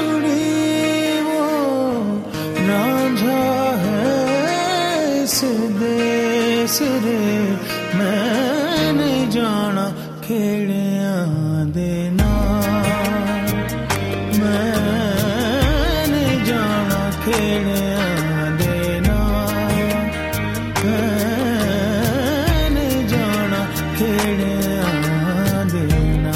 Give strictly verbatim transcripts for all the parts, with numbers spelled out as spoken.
जुड़ी वो रांझा है इस देस रे, मैंने जाना खेड़िया देना, मैंने जाना खेड़िया देना, मैंने जाना खेड़िया देना।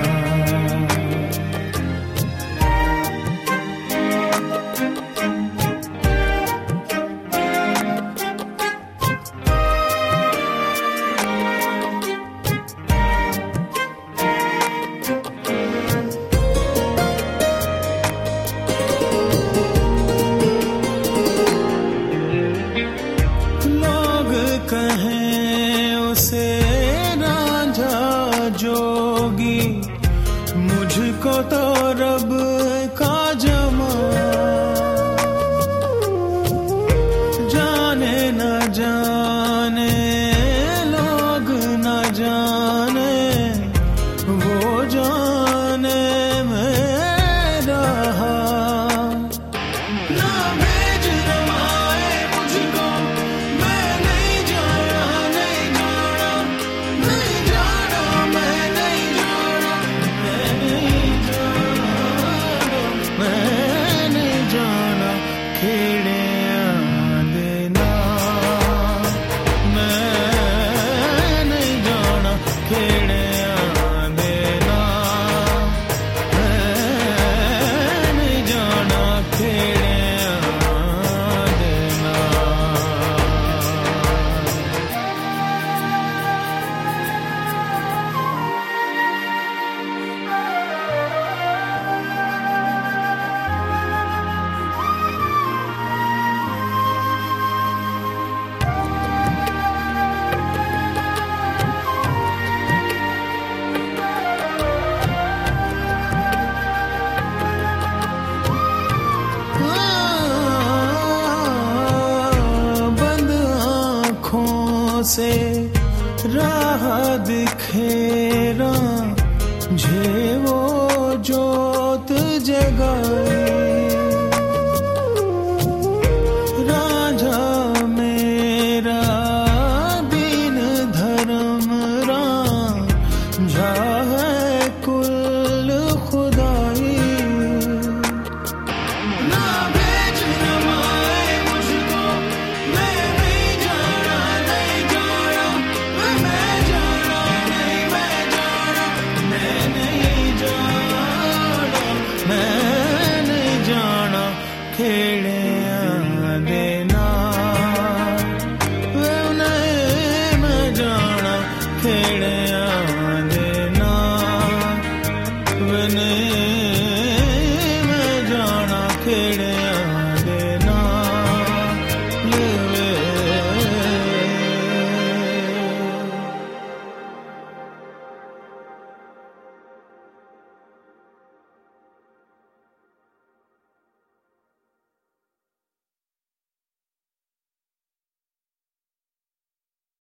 कहें उसे रांझा जोगी, मुझको तो रब का जमा, जाने न जाने लोग न जाने, वो जाने मेरा हाल। ना भेज रवाए मुझको, मैं नहीं जाना, नहीं जाना, नहीं जाना, मैं नहीं जाना, मैं नहीं जाना, मैं नहीं जाना खेड़िया देना, मैं नहीं जाना खेड़िया देना, मैं नहीं जाना खेड़िया देना। बंद आँखों से राह दिखेरा, झे वो जोत जगाए,